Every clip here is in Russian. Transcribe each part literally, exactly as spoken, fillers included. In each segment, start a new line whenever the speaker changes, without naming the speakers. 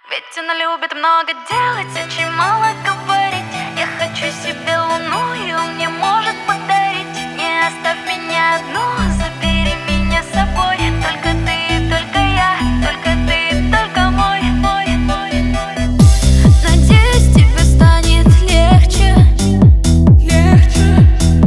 Ведь она любит много делать, очень мало говорить. Я хочу себе луну, и он мне может подарить. Не оставь меня одну, забери меня с собой. Только ты, только я, только ты, только мой, мой, мой, мой. Надеюсь, тебе станет легче,
легче,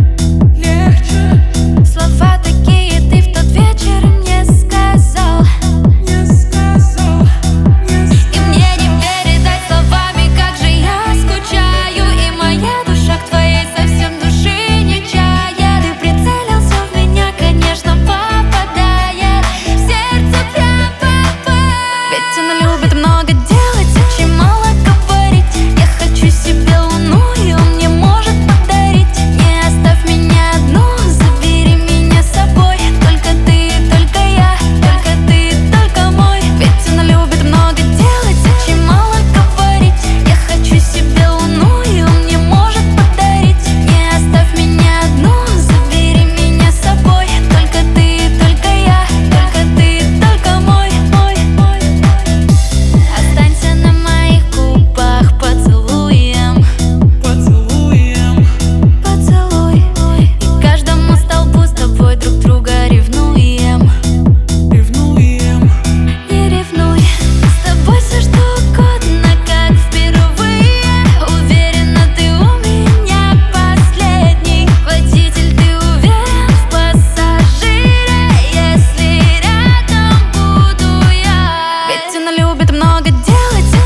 легче.
Слова такие ты в тот вечер мне сказал,
не сказал, не сказал.
И мне не передать словами, как же я скучаю. И моя душа к твоей совсем души не чает. Ты прицелился в меня, конечно, попадает в сердце прям попасть. Ведь она любит много делать, очень мало говорить. Я хочу себе луну, и он мне может подарить. Не оставь меня одну, забери меня с собой. Только ты, только я, только ты, только мой. Ведь она любит много делать, очень мало говорить. Я хочу себе луну, и он мне может подарить. Не оставь меня одну, забери меня с собой. Только ты, только я, только ты, только мой, мой, мой. Останься на моих губах поцелуем,
Поцелуем,
поцелуй. И каждому столбу с тобой друг друга ревнуем.
ревнуем.
Не ревнуй, с тобой все что угодно, как впервые. Уверена, ты у меня последний водитель. Ты уверен в пассажире, если рядом буду я. Ведь она любит много делать.